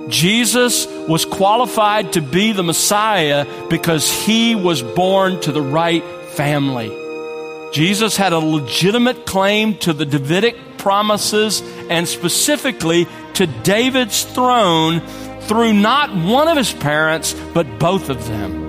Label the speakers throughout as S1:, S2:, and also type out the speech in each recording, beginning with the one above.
S1: Jesus was qualified to be the Messiah because he was born to the right family. Jesus had a legitimate claim to the Davidic promises and specifically to David's throne through not one of his parents, but both of them.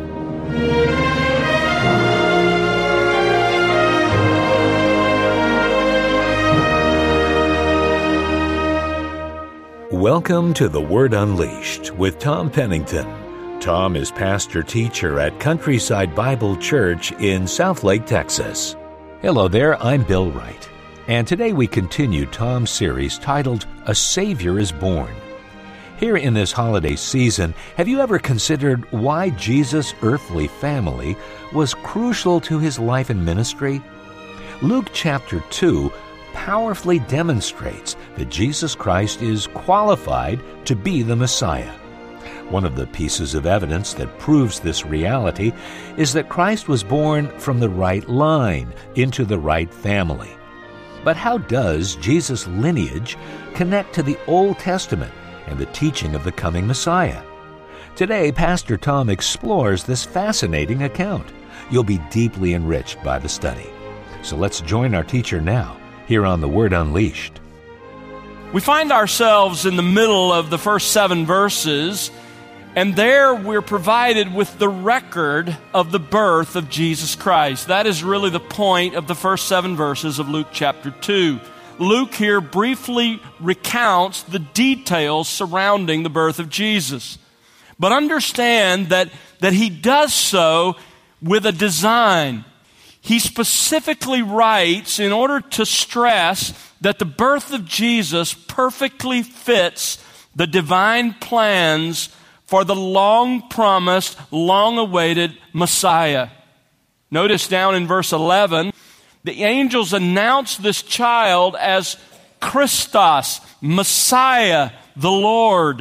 S2: Welcome to The Word Unleashed with Tom Pennington. Tom is pastor-teacher at Countryside Bible Church in Southlake, Texas. Hello there, I'm Bill Wright. And today we continue Tom's series titled, A Savior is Born. Here in this holiday season, have you ever considered why Jesus' earthly family was crucial to his life and ministry? Luke chapter 2 powerfully demonstrates that Jesus Christ is qualified to be the Messiah. One of the pieces of evidence that proves this reality is that Christ was born from the right line into the right family. But how does Jesus' lineage connect to the Old Testament and the teaching of the coming Messiah? Today, Pastor Tom explores this fascinating account. You'll be deeply enriched by the study. So let's join our teacher now, here on The Word Unleashed.
S1: We find ourselves in the middle of the first 7 verses, and there we're provided with the record of the birth of Jesus Christ. That is really the point of the first 7 verses of Luke chapter 2. Luke here briefly recounts the details surrounding the birth of Jesus. But understand that he does so with a design. He specifically writes in order to stress that the birth of Jesus perfectly fits the divine plans for the long-promised, long-awaited Messiah. Notice down in verse 11, the angels announce this child as Christos, Messiah, the Lord.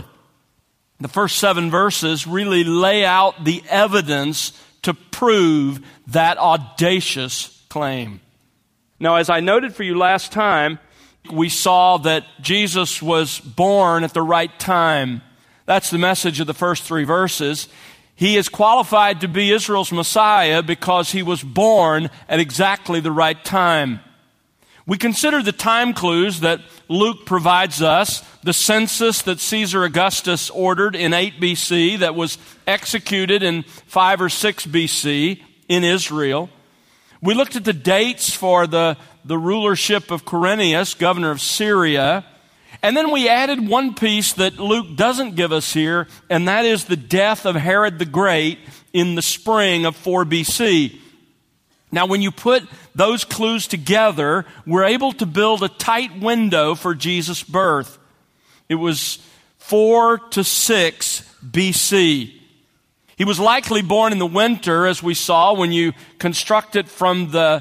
S1: The first 7 verses really lay out the evidence to prove that audacious claim. Now, as I noted for you last time, we saw that Jesus was born at the right time. That's the message of the first 3 verses. He is qualified to be Israel's Messiah because he was born at exactly the right time. We consider the time clues that Luke provides us, the census that Caesar Augustus ordered in 8 BC that was executed in 5 or 6 BC in Israel. We looked at the dates for the rulership of Quirinius, governor of Syria. And then we added one piece that Luke doesn't give us here, and that is the death of Herod the Great in the spring of 4 BC. Now, when you put those clues together, we're able to build a tight window for Jesus' birth. It was 4 to 6 BC. He was likely born in the winter, as we saw when you construct it from the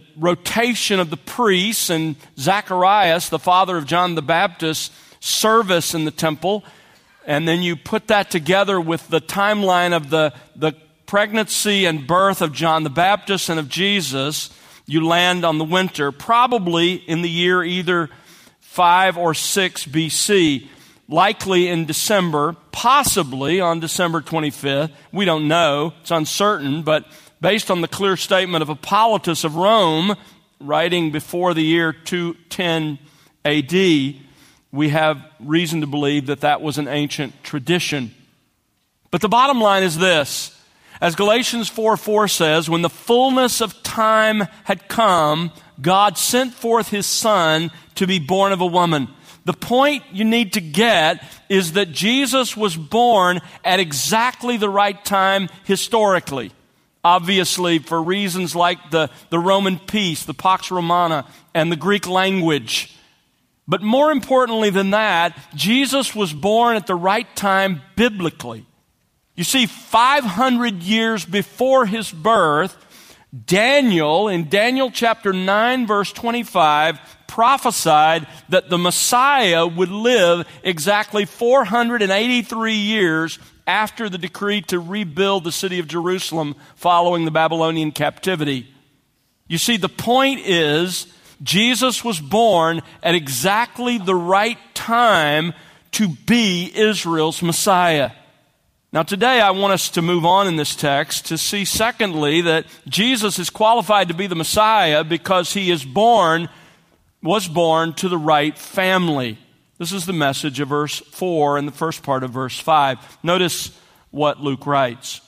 S1: rotation of the priests and Zacharias, the father of John the Baptist, service in the temple. And then you put that together with the timeline of the pregnancy and birth of John the Baptist and of Jesus, you land on the winter, probably in the year either 5 or 6 BC, likely in December, possibly on December 25th. We don't know. It's uncertain, but based on the clear statement of Hippolytus of Rome, writing before the year 210 AD, we have reason to believe that that was an ancient tradition. But the bottom line is this. As Galatians 4:4 says, when the fullness of time had come, God sent forth his Son to be born of a woman. The point you need to get is that Jesus was born at exactly the right time historically. Obviously, for reasons like the Roman peace, the Pax Romana, and the Greek language. But more importantly than that, Jesus was born at the right time biblically. You see, 500 years before his birth, Daniel, in Daniel chapter 9, verse 25, prophesied that the Messiah would live exactly 483 years after the decree to rebuild the city of Jerusalem following the Babylonian captivity. You see, the point is, Jesus was born at exactly the right time to be Israel's Messiah. Now today I want us to move on in this text to see, secondly, that Jesus is qualified to be the Messiah because he was born to the right family. This is the message of verse 4 and the first part of verse 5. Notice what Luke writes.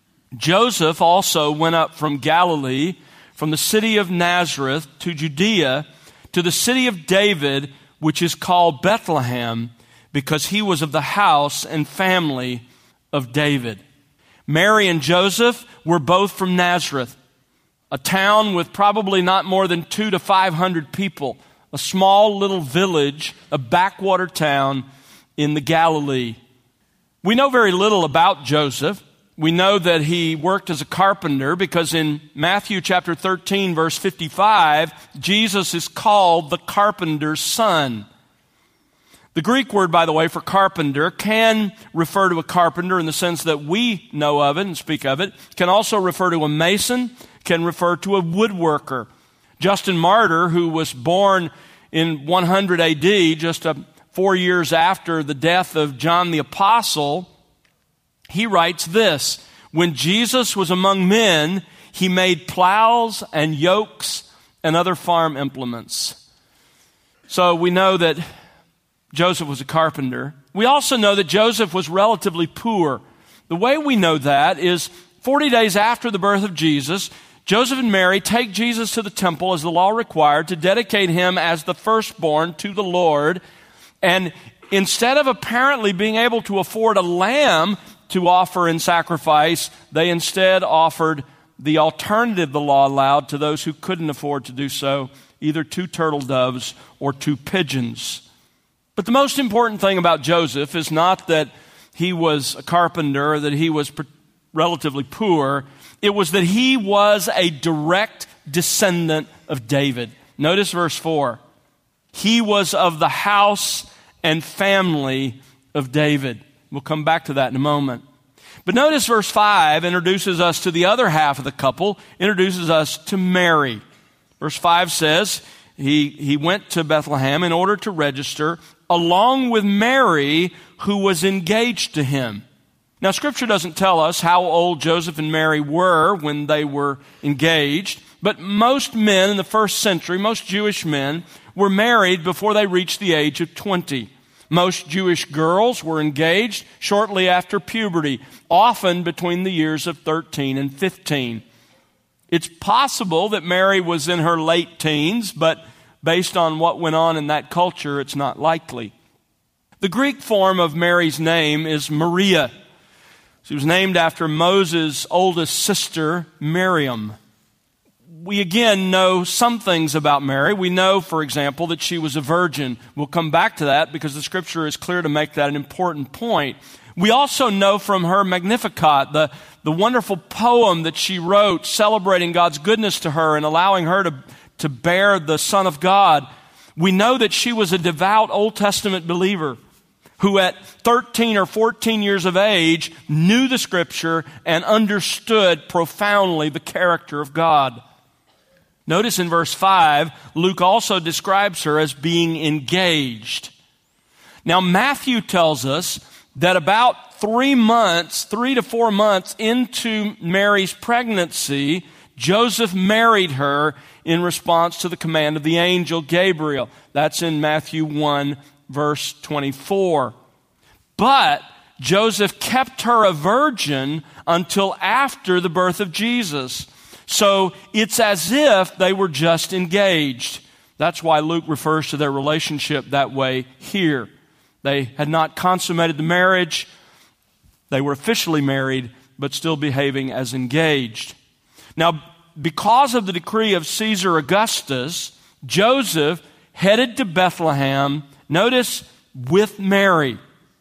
S1: Joseph also went up from Galilee, from the city of Nazareth to Judea, to the city of David, which is called Bethlehem, because he was of the house and family of David. Mary and Joseph were both from Nazareth, a town with probably not more than 200 to 500 people, a small little village, a backwater town in the Galilee. We know very little about Joseph. We know that he worked as a carpenter because in Matthew chapter 13, verse 55, Jesus is called the carpenter's son. The Greek word, by the way, for carpenter can refer to a carpenter in the sense that we know of it and speak of it. Can also refer to a mason, can refer to a woodworker. Justin Martyr, who was born in 100 AD, just 4 years after the death of John the Apostle, he writes this: when Jesus was among men, he made plows and yokes and other farm implements. So we know that Joseph was a carpenter. We also know that Joseph was relatively poor. The way we know that is 40 days after the birth of Jesus, Joseph and Mary take Jesus to the temple as the law required to dedicate him as the firstborn to the Lord. And instead of apparently being able to afford a lamb to offer in sacrifice, they instead offered the alternative the law allowed to those who couldn't afford to do so, either 2 turtle doves or 2 pigeons. But the most important thing about Joseph is not that he was a carpenter, or that he was relatively poor. It was that he was a direct descendant of David. Notice verse 4. He was of the house and family of David. We'll come back to that in a moment. But notice verse 5 introduces us to the other half of the couple, introduces us to Mary. Verse 5 says, he went to Bethlehem in order to register along with Mary, who was engaged to him. Now, Scripture doesn't tell us how old Joseph and Mary were when they were engaged, but most men in the first century, most Jewish men, were married before they reached the age of 20. Most Jewish girls were engaged shortly after puberty, often between the years of 13 and 15. It's possible that Mary was in her late teens, but based on what went on in that culture, it's not likely. The Greek form of Mary's name is Maria. She was named after Moses' oldest sister, Miriam. We again know some things about Mary. We know, for example, that she was a virgin. We'll come back to that because the Scripture is clear to make that an important point. We also know from her Magnificat, the wonderful poem that she wrote celebrating God's goodness to her and allowing her to bear the Son of God. We know that she was a devout Old Testament believer who at 13 or 14 years of age knew the Scripture and understood profoundly the character of God. Notice in verse 5, Luke also describes her as being engaged. Now, Matthew tells us that about 3 to 4 months into Mary's pregnancy, Joseph married her in response to the command of the angel Gabriel. That's in Matthew 1, verse 24. But Joseph kept her a virgin until after the birth of Jesus. So it's as if they were just engaged. That's why Luke refers to their relationship that way here. They had not consummated the marriage. They were officially married, but still behaving as engaged. Now, because of the decree of Caesar Augustus, Joseph headed to Bethlehem, notice, with Mary.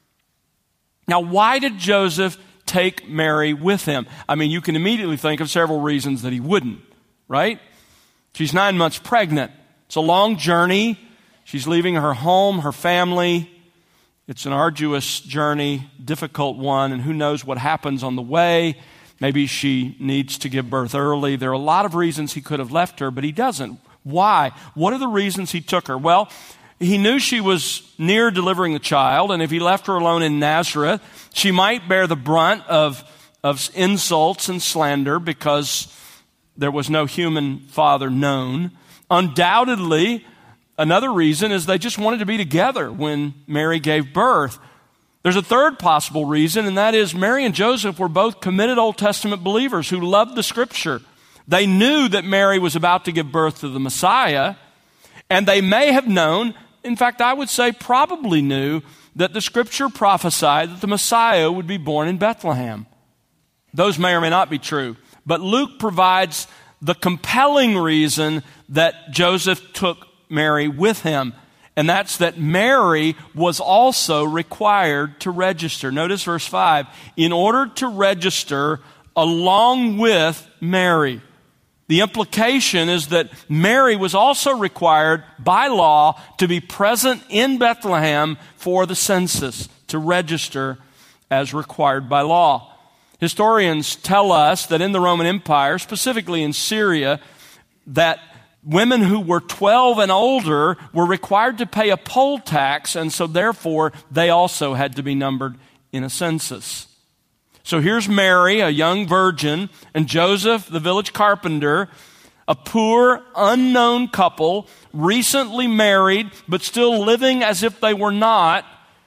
S1: Now, why did Joseph take Mary with him? I mean, you can immediately think of several reasons that he wouldn't, right? She's 9 months pregnant. It's a long journey. She's leaving her home, her family. It's an arduous journey, difficult one, and who knows what happens on the way. Maybe she needs to give birth early. There are a lot of reasons he could have left her, but he doesn't. Why? What are the reasons he took her? Well, He knew she was near delivering the child, and if he left her alone in Nazareth, she might bear the brunt of insults and slander because there was no human father known. Undoubtedly, another reason is they just wanted to be together when Mary gave birth. There's a third possible reason, and that is Mary and Joseph were both committed Old Testament believers who loved the Scripture. They knew that Mary was about to give birth to the Messiah, and they may have known, in fact, I would say probably knew, that the Scripture prophesied that the Messiah would be born in Bethlehem. Those may or may not be true, but Luke provides the compelling reason that Joseph took Mary with him, and that's that Mary was also required to register. Notice verse 5, in order to register along with Mary. The implication is that Mary was also required by law to be present in Bethlehem for the census, to register as required by law. Historians tell us that in the Roman Empire, specifically in Syria, that women who were 12 and older were required to pay a poll tax, and so therefore they also had to be numbered in a census. So here's Mary, a young virgin, and Joseph, the village carpenter, a poor, unknown couple, recently married, but still living as if they were not,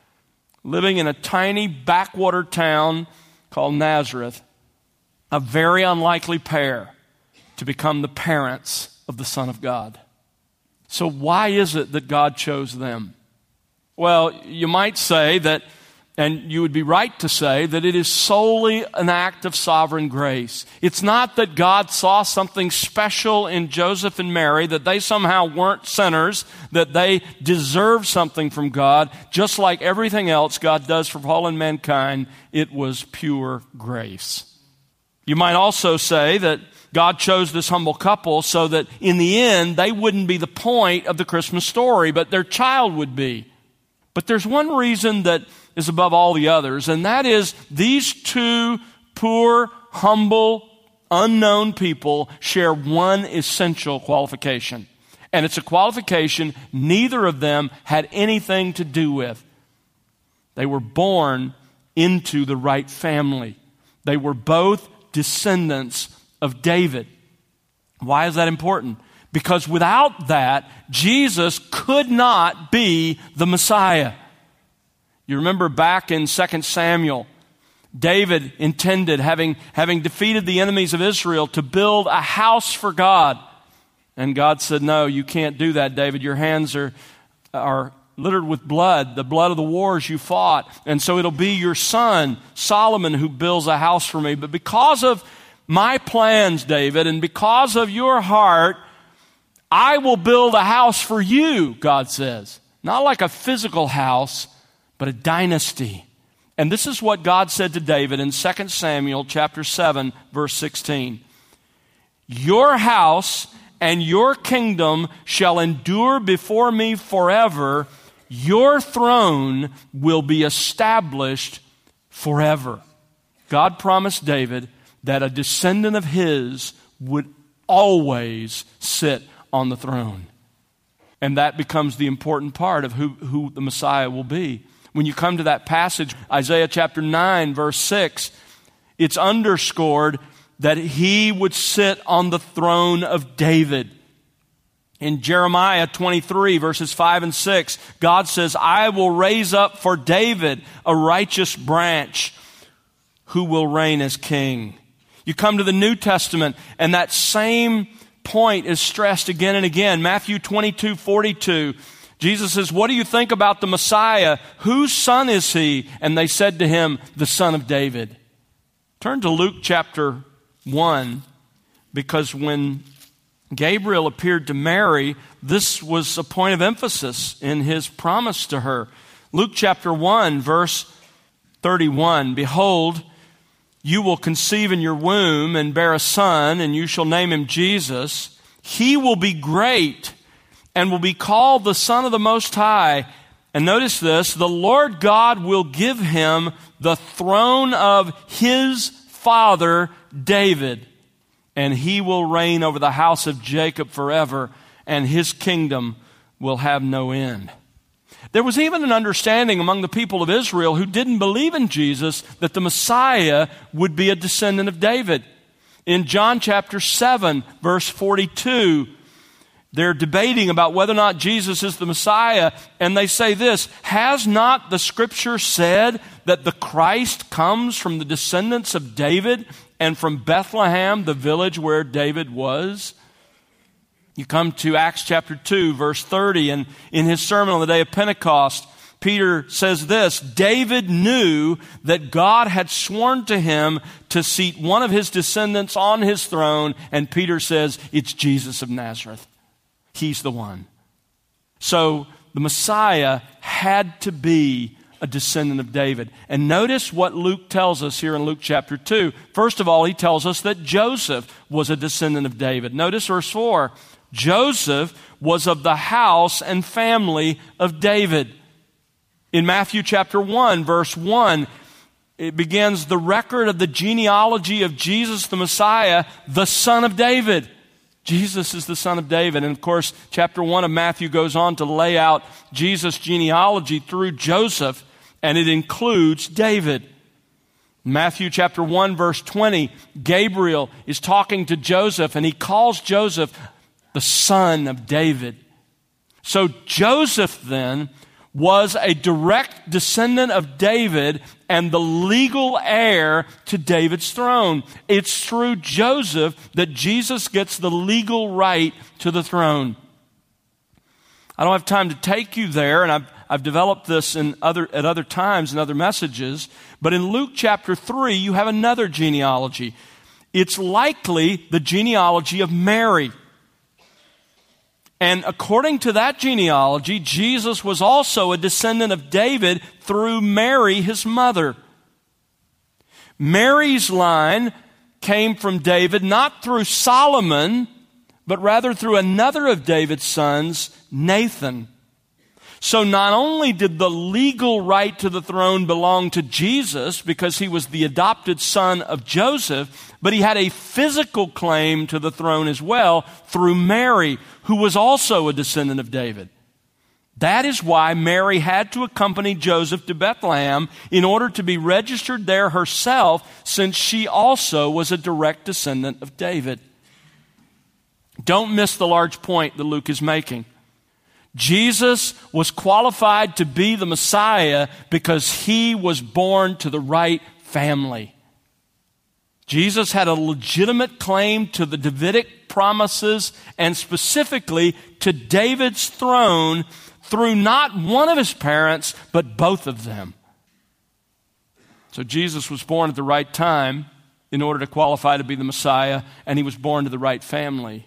S1: living in a tiny backwater town called Nazareth, a very unlikely pair to become the parents of the Son of God. So why is it that God chose them? Well, you might say that, and you would be right to say, that it is solely an act of sovereign grace. It's not that God saw something special in Joseph and Mary, that they somehow weren't sinners, that they deserved something from God. Just like everything else God does for fallen mankind, it was pure grace. You might also say that God chose this humble couple so that in the end, they wouldn't be the point of the Christmas story, but their child would be. But there's one reason that is above all the others, and that is these two poor, humble, unknown people share one essential qualification. And it's a qualification neither of them had anything to do with. They were born into the right family. They were both descendants of David. Why is that important? Because without that, Jesus could not be the Messiah. You remember back in 2 Samuel, David intended, having defeated the enemies of Israel, to build a house for God. And God said, no, you can't do that, David. Your hands are littered with blood, the blood of the wars you fought. And so it'll be your son, Solomon, who builds a house for me. But because of my plans, David, and because of your heart, I will build a house for you, God says. Not like a physical house, but a dynasty. And this is what God said to David in 2 Samuel chapter 7, verse 16. Your house and your kingdom shall endure before me forever. Your throne will be established forever. God promised David that a descendant of his would always sit on the throne. And that becomes the important part of who the Messiah will be. When you come to that passage, Isaiah chapter 9, verse 6, it's underscored that he would sit on the throne of David. In Jeremiah 23, verses 5 and 6, God says, I will raise up for David a righteous branch who will reign as king. You come to the New Testament, and that same point is stressed again and again. Matthew 22:42. Jesus says, what do you think about the Messiah? Whose son is he? And they said to him, the son of David. Turn to Luke chapter 1, because when Gabriel appeared to Mary, this was a point of emphasis in his promise to her. Luke chapter 1, verse 31, behold, you will conceive in your womb and bear a son, and you shall name him Jesus. He will be great and will be called the Son of the Most High. And notice this, the Lord God will give him the throne of his father David, and he will reign over the house of Jacob forever, and his kingdom will have no end. There was even an understanding among the people of Israel who didn't believe in Jesus that the Messiah would be a descendant of David. In John chapter 7, verse 42, they're debating about whether or not Jesus is the Messiah, and they say this, "Has not the Scripture said that the Christ comes from the descendants of David and from Bethlehem, the village where David was?" You come to Acts chapter 2, verse 30, and in his sermon on the day of Pentecost, Peter says this, "David knew that God had sworn to him to seat one of his descendants on his throne," and Peter says, "It's Jesus of Nazareth. He's the one." So the Messiah had to be a descendant of David. And notice what Luke tells us here in Luke chapter 2. First of all, he tells us that Joseph was a descendant of David. Notice verse 4. Joseph was of the house and family of David. In Matthew chapter 1, verse 1, it begins the record of the genealogy of Jesus the Messiah, the son of David. Jesus is the son of David. And of course, chapter 1 of Matthew goes on to lay out Jesus' genealogy through Joseph, and it includes David. Matthew chapter 1, verse 20, Gabriel is talking to Joseph, and he calls Joseph the son of David. So Joseph then was a direct descendant of David and the legal heir to David's throne. It's through Joseph that Jesus gets the legal right to the throne. I don't have time to take you there, and I've developed this at other times in other messages, but in Luke chapter 3, you have another genealogy. It's likely the genealogy of Mary. And according to that genealogy, Jesus was also a descendant of David through Mary, his mother. Mary's line came from David not through Solomon, but rather through another of David's sons, Nathan. So not only did the legal right to the throne belong to Jesus because he was the adopted son of Joseph, but he had a physical claim to the throne as well through Mary, who was also a descendant of David. That is why Mary had to accompany Joseph to Bethlehem in order to be registered there herself, since she also was a direct descendant of David. Don't miss the large point that Luke is making. Jesus was qualified to be the Messiah because he was born to the right family. Jesus had a legitimate claim to the Davidic promises and specifically to David's throne through not one of his parents, but both of them. So Jesus was born at the right time in order to qualify to be the Messiah, and he was born to the right family.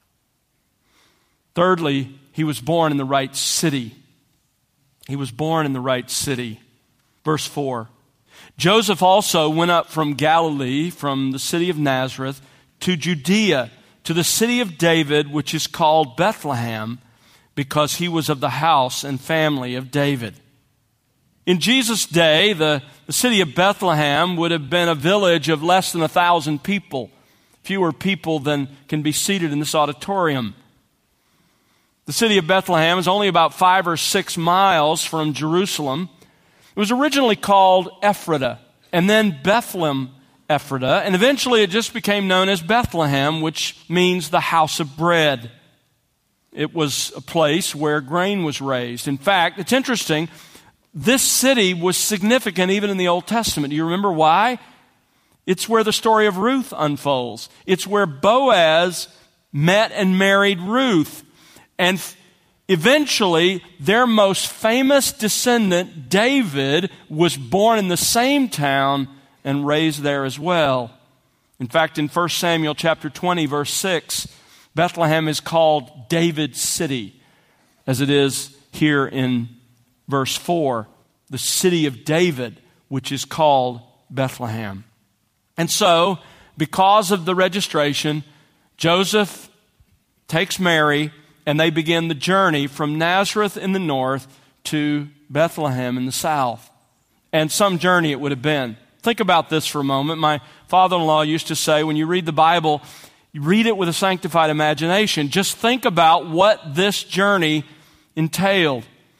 S1: Thirdly, he was born in the right city. He was born in the right city. Verse 4. Joseph also went up from Galilee, from the city of Nazareth, to Judea, to the city of David, which is called Bethlehem, because he was of the house and family of David. In Jesus' day, the city of Bethlehem would have been a village of less than 1,000 people, fewer people than can be seated in this auditorium. The city of Bethlehem is only about 5 or 6 miles from Jerusalem. It was originally called Ephrata, and then Bethlehem Ephrata, and eventually it just became known as Bethlehem, which means the house of bread. It was a place where grain was raised. In fact, it's interesting, this city was significant even in the Old Testament. Do you remember why? It's where the story of Ruth unfolds. It's where Boaz met and married Ruth. And eventually, their most famous descendant, David, was born in the same town and raised there as well. In fact, in 1 Samuel chapter 20, verse 6, Bethlehem is called David's city, as it is here in verse 4, the city of David, which is called Bethlehem. And so, because of the registration, Joseph takes Mary, and they begin the journey from Nazareth in the north to Bethlehem in the south. And some journey it would have been. Think about this for a moment. My father-in-law used to say, when you read the Bible, you read it with a sanctified imagination. Just think about what this journey entailed.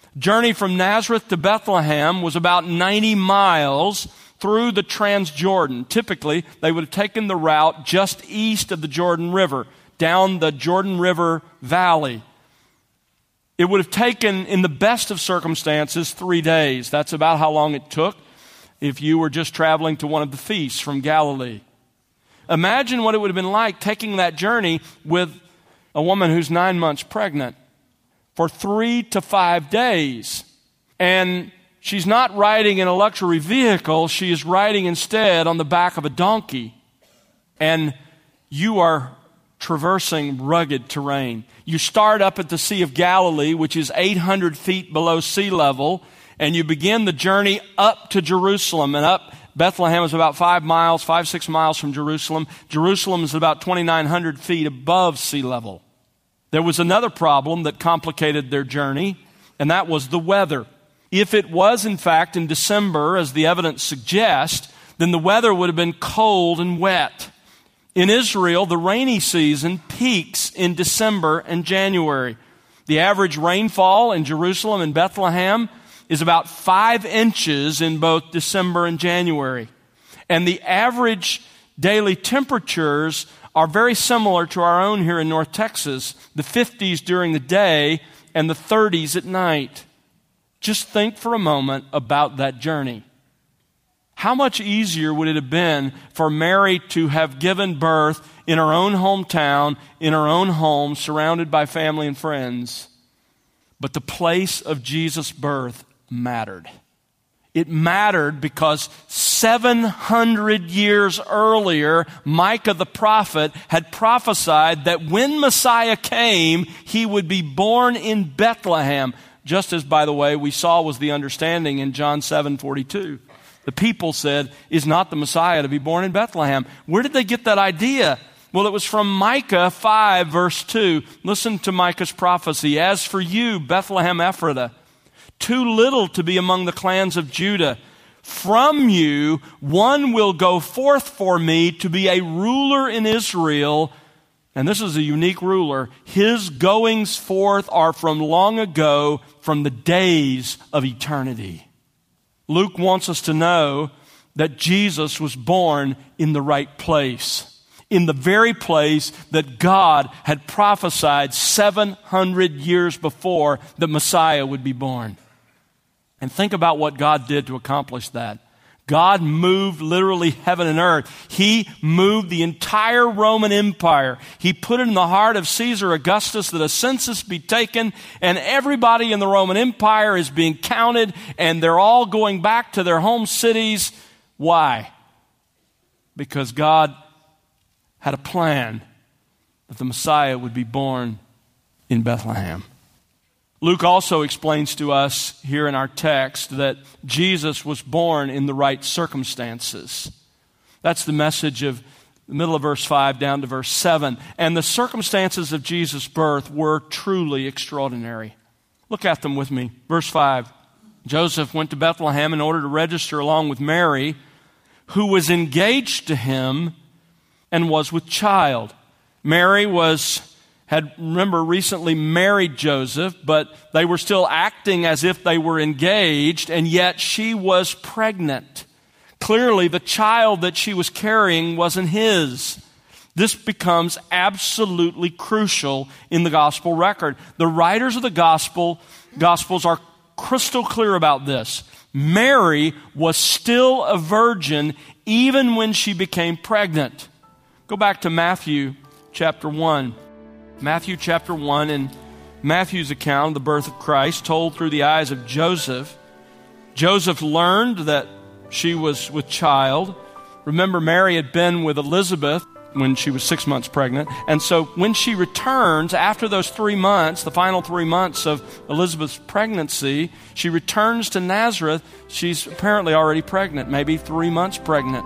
S1: Journey from Nazareth to Bethlehem was about 90 miles through the Transjordan. Typically, they would have taken the route just east of the Jordan River, down the Jordan River Valley. It would have taken, in the best of circumstances, 3 days. That's about how long it took if you were just traveling to one of the feasts from Galilee. Imagine what it would have been like taking that journey with a woman who's 9 months pregnant for 3 to 5 days. And she's not riding in a luxury vehicle. She is riding instead on the back of a donkey. And you are traversing rugged terrain. You start up at the Sea of Galilee, which is 800 feet below sea level, and you begin the journey up to Jerusalem. And up, Bethlehem is about 6 miles from Jerusalem. Jerusalem is about 2,900 feet above sea level. There was another problem that complicated their journey, and that was the weather. If it was, in fact, in December, as the evidence suggests, then the weather would have been cold and wet. In Israel, the rainy season peaks in December and January. The average rainfall in Jerusalem and Bethlehem is about 5 inches in both December and January. And the average daily temperatures are very similar to our own here in North Texas, the 50s during the day and the 30s at night. Just think for a moment about that journey. How much easier would it have been for Mary to have given birth in her own hometown, in her own home, surrounded by family and friends? But the place of Jesus' birth mattered. It mattered because 700 years earlier, Micah the prophet had prophesied that when Messiah came, he would be born in Bethlehem, just as, by the way, we saw was the understanding in John 7:42. The people said, "Is not the Messiah to be born in Bethlehem?" Where did they get that idea? Well, it was from Micah 5, verse 2. Listen to Micah's prophecy. "As for you, Bethlehem Ephratah, too little to be among the clans of Judah, from you one will go forth for me to be a ruler in Israel." And this is a unique ruler. "His goings forth are from long ago, from the days of eternity." Luke wants us to know that Jesus was born in the right place, in the very place that God had prophesied 700 years before that Messiah would be born. And think about what God did to accomplish that. God moved literally heaven and earth. He moved the entire Roman Empire. He put it in the heart of Caesar Augustus that a census be taken, and everybody in the Roman Empire is being counted, and they're all going back to their home cities. Why? Because God had a plan that the Messiah would be born in Bethlehem. Luke also explains to us here in our text that Jesus was born in the right circumstances. That's the message of the middle of verse 5 down to verse 7. And the circumstances of Jesus' birth were truly extraordinary. Look at them with me. Verse 5. Joseph went to Bethlehem in order to register along with Mary, who was engaged to him and was with child. Mary had recently married Joseph, but they were still acting as if they were engaged, and yet she was pregnant. Clearly, the child that she was carrying wasn't his. This becomes absolutely crucial in the gospel record. The writers of the Gospels are crystal clear about this. Mary was still a virgin even when she became pregnant. Go back to Matthew chapter 1. Matthew chapter 1, in Matthew's account of the birth of Christ, told through the eyes of Joseph. Joseph learned that she was with child. Remember, Mary had been with Elizabeth when she was 6 months pregnant. And so when she returns, after those 3 months, the final 3 months of Elizabeth's pregnancy, she returns to Nazareth. She's apparently already pregnant, maybe 3 months pregnant.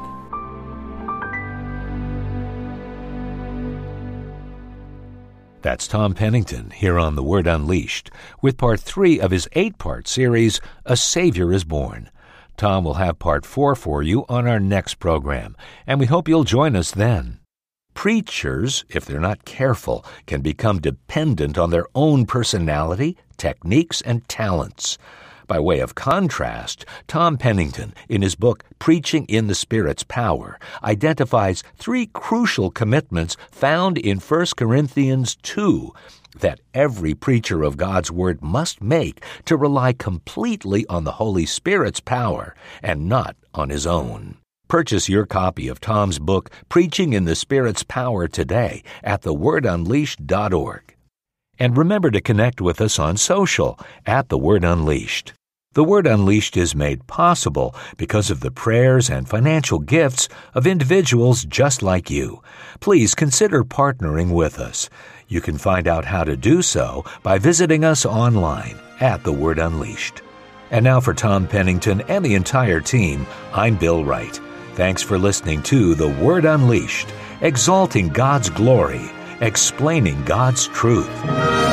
S2: That's Tom Pennington here on The Word Unleashed with part 3 of his 8-part series, A Savior is Born. Tom will have part 4 for you on our next program, and we hope you'll join us then. Preachers, if they're not careful, can become dependent on their own personality, techniques, and talents. By way of contrast, Tom Pennington, in his book Preaching in the Spirit's Power, identifies 3 crucial commitments found in 1 Corinthians 2 that every preacher of God's Word must make to rely completely on the Holy Spirit's power and not on his own. Purchase your copy of Tom's book, Preaching in the Spirit's Power, today at thewordunleashed.org. And remember to connect with us on social at The Word Unleashed. The Word Unleashed is made possible because of the prayers and financial gifts of individuals just like you. Please consider partnering with us. You can find out how to do so by visiting us online at The Word Unleashed. And now for Tom Pennington and the entire team, I'm Bill Wright. Thanks for listening to The Word Unleashed, exalting God's glory, explaining God's truth.